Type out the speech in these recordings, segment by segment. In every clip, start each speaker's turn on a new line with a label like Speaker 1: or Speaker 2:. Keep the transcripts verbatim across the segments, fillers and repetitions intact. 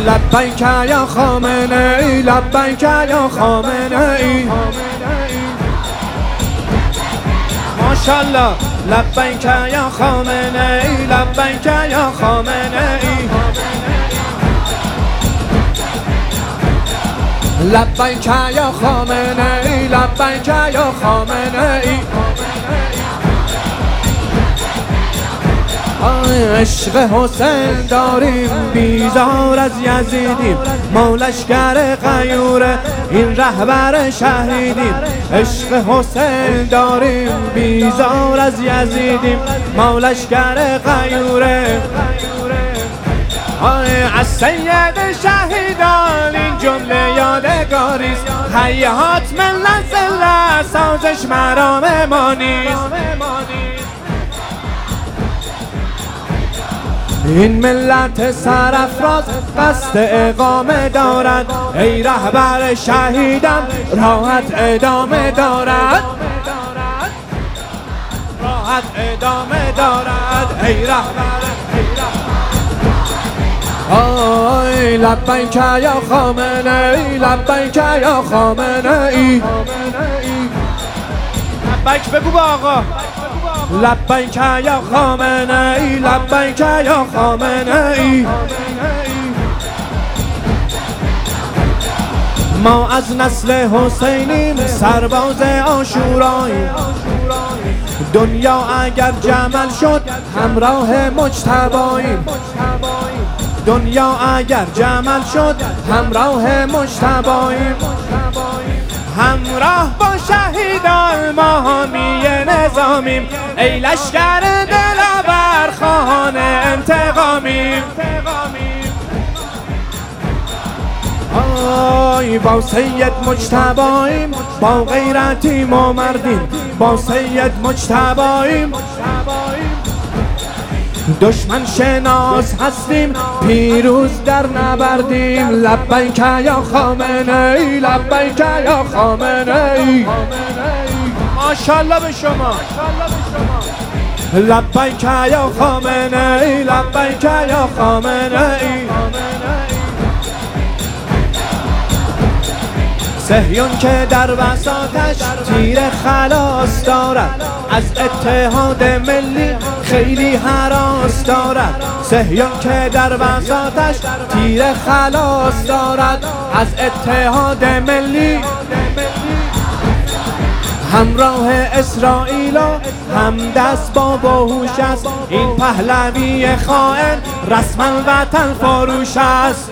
Speaker 1: لبیک یا خامنه ای، لبیک یا خامنه ای، ماشاءالله. لبیک یا خامنه ای، لبیک یا خامنه ای، لبیک یا خامنه ای، لبیک یا خامنه ای. عشق حسین داریم بیزار از یزیدیم، ما لشکر غیوره این رهبر شهیدیم. عشق حسین داریم بیزار از یزیدیم، ما لشکر غیوره. از سید شهیدان این جمله یادگاریست، حیات ملت زله سازش مرام ما نیست. این ملت سرافراز قصد اقامه دارد، ای رهبر شهیدان راحت ادامه دارد، راحت ادامه دارد ای رهبر. آی لبیک یا خامنه ای، لبیک یا خامنه ای، لبیک بگو با آقا. لبیک یا خامنه ای، لبیک یا خامنه ای. ما از نسل حسینیم، سرباز عاشوراییم. دنیا اگر جمل شد همراه مجتباییم، دنیا اگر جمل شد همراه مجتباییم. همراه با شهیدان ما حامی نظامیم، ای لشکر دلاور خواهان انتقامیم. آی با سید مجتباییم، با غیرتیم و مردیم، با سید مجتباییم. دشمن شناس هستیم، پیروز در نبردیم. لبیک یا خامنه ای، لبیک یا خامنه ای، ماشاءالله به شما. لبیک یا خامنه ای، لبیک یا خامنه ای. صهیون که در بساطش تیر خلاص دارد، از اتحاد ملی خیلی هراس دارد. صهیون که در بساطش تیر خلاص دارد، از اتحاد ملی. همراه اسرائیل هم دست با باهوش است، این پهلوی خائن رسما وطن فروش است.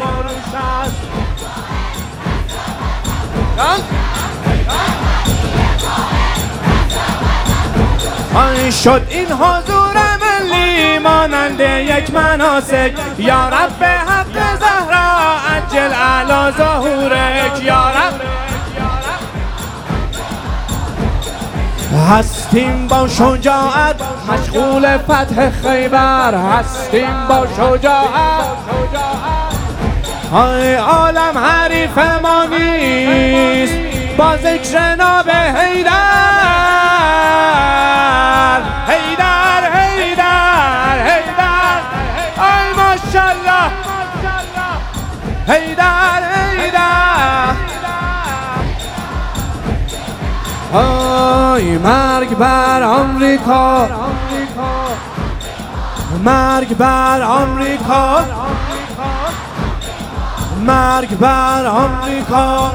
Speaker 1: آن شد این حضور ملی مانند یک مناسک، یا رب به حق زهرا عجل اعلی ظهورک. یا رب هستیم با شجاعت مشغول فتح خیبر، هستیم با شجاعت. های عالم حریف ما نیست، با ذکر ناب حیدر. حیدر حیدر حیدر، ای ماشاءالله. حیدر حیدر. آی مرگ بر آمریکا، مرگ بر آمریکا، مرگ بر آمریکا،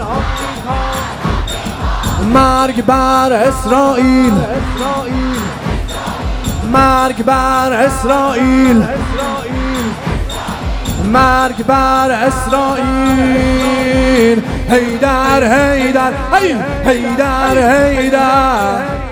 Speaker 1: مرگ بر اسرائیل، مرگ بر اسرائیل، مرگ بر اسرائیل. حیدر حیدر، حیدر حیدر.